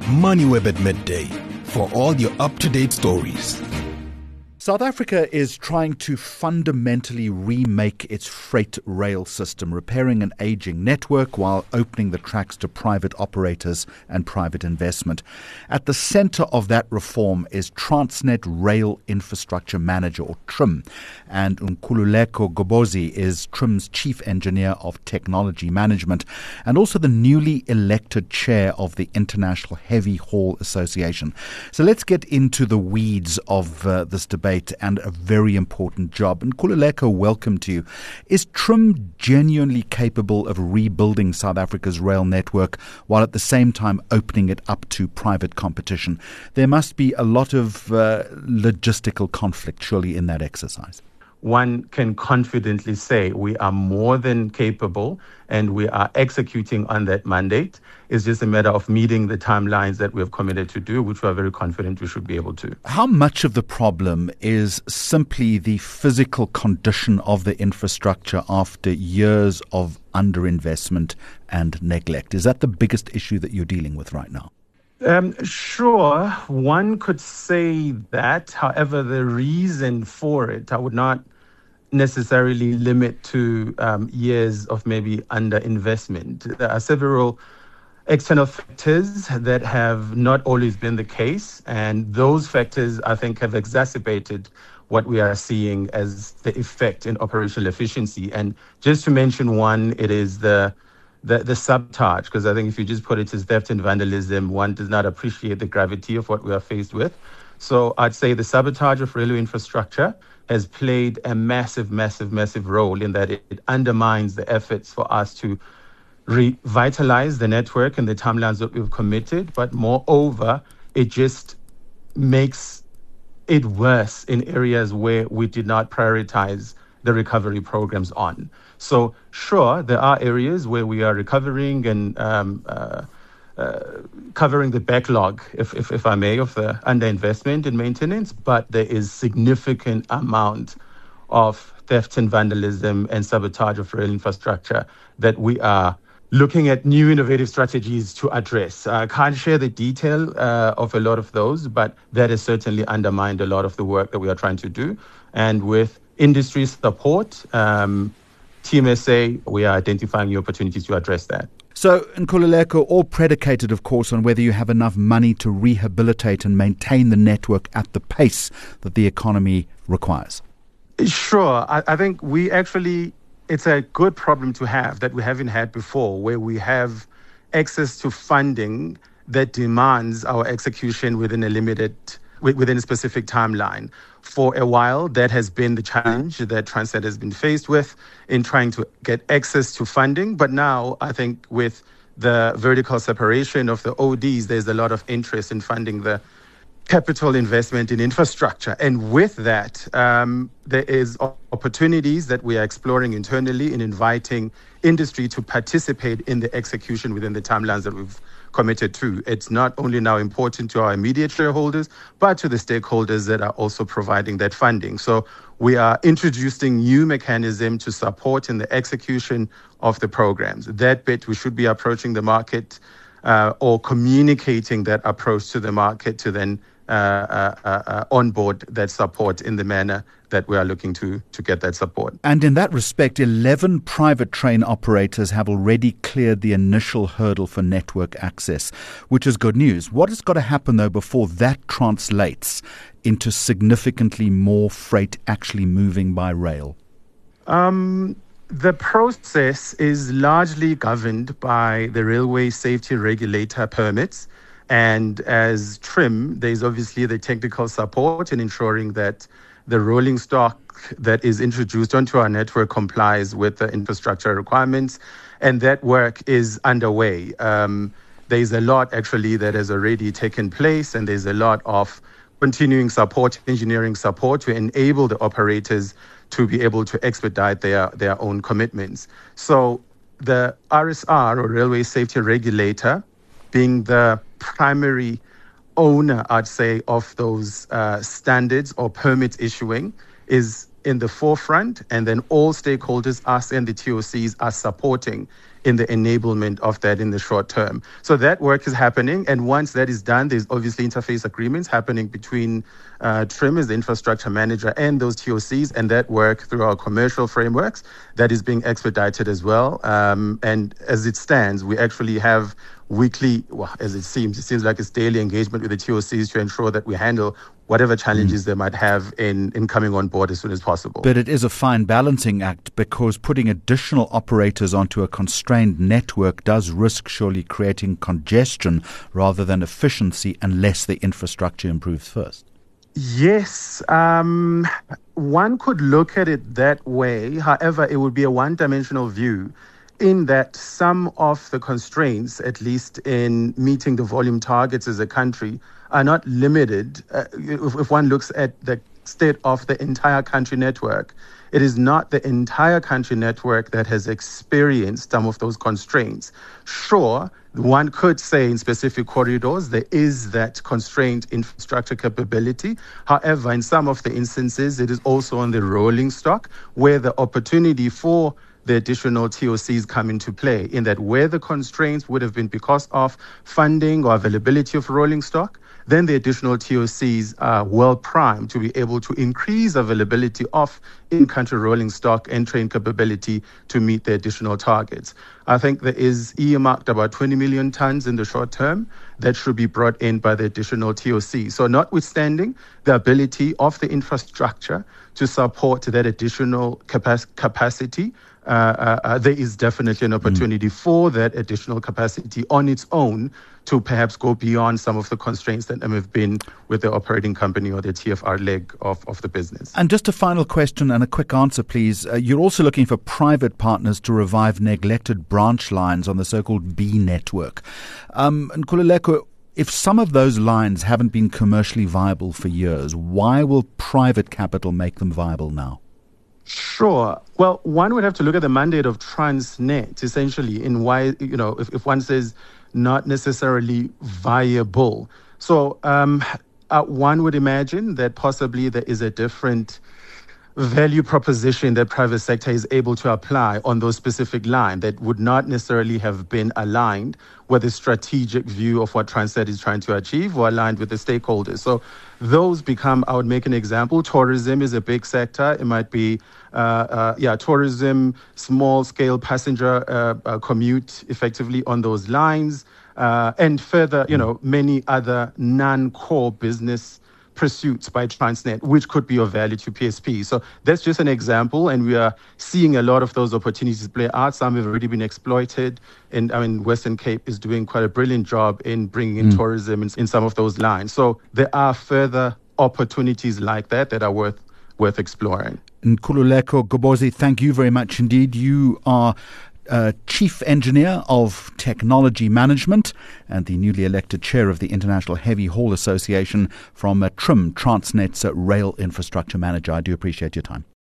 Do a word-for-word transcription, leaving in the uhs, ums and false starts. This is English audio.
MoneyWeb at midday for all your up-to-date stories. South Africa is trying to fundamentally remake its freight rail system, repairing an aging network while opening the tracks to private operators and private investment. At the center of that reform is Transnet Rail Infrastructure Manager, or TRIM, and Nkululeko Gobozi is TRIM's Chief Engineer of Technology Management and also the newly elected chair of the International Heavy Haul Association. So let's get into the weeds of uh, this debate and a very important job. And Nkululeko, welcome to you. Is TRIM genuinely capable of rebuilding South Africa's rail network while at the same time opening it up to private competition? There must be a lot of uh, logistical conflict, surely, in that exercise. One can confidently say we are more than capable and we are executing on that mandate. It's just a matter of meeting the timelines that we have committed to do, which we are very confident we should be able to. How much of the problem is simply the physical condition of the infrastructure after years of underinvestment and neglect? Is that the biggest issue that you're dealing with right now? Um, sure, one could say that. However, the reason for it, I would not necessarily limit to um, years of maybe underinvestment. There are several external factors that have not always been the case, and those factors, I think, have exacerbated what we are seeing as the effect in operational efficiency. And just to mention one, it is the The, the sabotage, because I think if you just put it as theft and vandalism, one does not appreciate the gravity of what we are faced with. So I'd say the sabotage of railway infrastructure has played a massive, massive, massive role in that it, it undermines the efforts for us to revitalize the network and the timelines that we've committed. But moreover, it just makes it worse in areas where we did not prioritize the recovery programs on. So sure, there are areas where we are recovering and um, uh, uh, covering the backlog, if, if if I may, of the underinvestment in maintenance, but there is significant amount of theft and vandalism and sabotage of rail infrastructure that we are looking at new innovative strategies to address. I can't share the detail uh, of a lot of those, but that has certainly undermined a lot of the work that we are trying to do. And with industry support, um, T M S A, we are identifying new opportunities to address that. So, Nkululeko, all predicated, of course, on whether you have enough money to rehabilitate and maintain the network at the pace that the economy requires. Sure. I, I think we actually, it's a good problem to have that we haven't had before, where we have access to funding that demands our execution within a limited within a specific timeline. For a while, that has been the challenge that Transnet has been faced with in trying to get access to funding. But now, I think with the vertical separation of the O Ds, there's a lot of interest in funding the capital investment in infrastructure. And with that, um, there is opportunities that we are exploring internally in inviting industry to participate in the execution within the timelines that we've committed to. It's not only now important to our immediate shareholders, but to the stakeholders that are also providing that funding. So we are introducing new mechanism to support in the execution of the programs. That bit, we should be approaching the market uh, or communicating that approach to the market to then uh, uh, uh, onboard that support in the manner that we are looking to to get that support. And in that respect, eleven private train operators have already cleared the initial hurdle for network access, which is good news. What has got to happen, though, before that translates into significantly more freight actually moving by rail? Um, the process is largely governed by the Railway Safety Regulator permits. And as TRIM, there's obviously the technical support in ensuring that the rolling stock that is introduced onto our network complies with the infrastructure requirements, and that work is underway. Um, there's a lot actually that has already taken place, and there's a lot of continuing support, engineering support to enable the operators to be able to expedite their, their own commitments. So the R S R, or Railway Safety Regulator, being the primary owner, I'd say, of those uh, standards or permits issuing, is in the forefront, and then all stakeholders, us and the T O Cs, are supporting in the enablement of that in the short term. So that work is happening. And once that is done, there's obviously interface agreements happening between uh, TRIM as the infrastructure manager and those T O Cs, and that work through our commercial frameworks that is being expedited as well. Um, and as it stands, we actually have weekly, well, as it seems, it seems like it's daily engagement with the T O Cs to ensure that we handle whatever challenges mm. they might have in, in coming on board as soon as possible. But it is a fine balancing act, because putting additional operators onto a constrained network does risk surely creating congestion rather than efficiency unless the infrastructure improves first. Yes, um, one could look at it that way. However, it would be a one-dimensional view, in that some of the constraints, at least in meeting the volume targets as a country, are not limited. Uh, if, if one looks at the state of the entire country network, it is not the entire country network that has experienced some of those constraints. Sure, one could say in specific corridors there is that constrained infrastructure capability. However, in some of the instances, it is also on the rolling stock, where the opportunity for the additional T O Cs come into play, in that where the constraints would have been because of funding or availability of rolling stock, then the additional T O Cs are well primed to be able to increase availability of in-country rolling stock and train capability to meet the additional targets. I think there is earmarked about twenty million tons in the short term that should be brought in by the additional T O C. So notwithstanding the ability of the infrastructure to support that additional capac- capacity, uh, uh, uh, there is definitely an opportunity mm. for that additional capacity on its own to perhaps go beyond some of the constraints that have been with the operating company or the T F R leg of, of the business. And just a final question and a quick answer, please. Uh, you're also looking for private partners to revive neglected branch lines on the so-called B network. Um, and Nkululeko, if some of those lines haven't been commercially viable for years, why will private capital make them viable now? Sure. Well, one would have to look at the mandate of Transnet, essentially, in why, you know, if, if one says not necessarily viable. So um, uh, one would imagine that possibly there is a different value proposition that private sector is able to apply on those specific lines that would not necessarily have been aligned with the strategic view of what Transnet is trying to achieve or aligned with the stakeholders. So those become, I would make an example, tourism is a big sector. It might be, uh, uh, yeah, tourism, small scale passenger uh, uh, commute effectively on those lines. Uh, and further, you know, many other non-core business pursuits by Transnet, which could be of value to P S P. So that's just an example, and we are seeing a lot of those opportunities play out. Some have already been exploited, and I mean, Western Cape is doing quite a brilliant job in bringing in mm. tourism in, in some of those lines. So there are further opportunities like that that are worth worth exploring. Nkululeko Gobozi, thank you very much indeed. You are Uh, Chief Engineer of Technology Management and the newly elected Chair of the International Heavy Haul Association from uh, TRIM, Transnet's uh, Rail Infrastructure Manager. I do appreciate your time.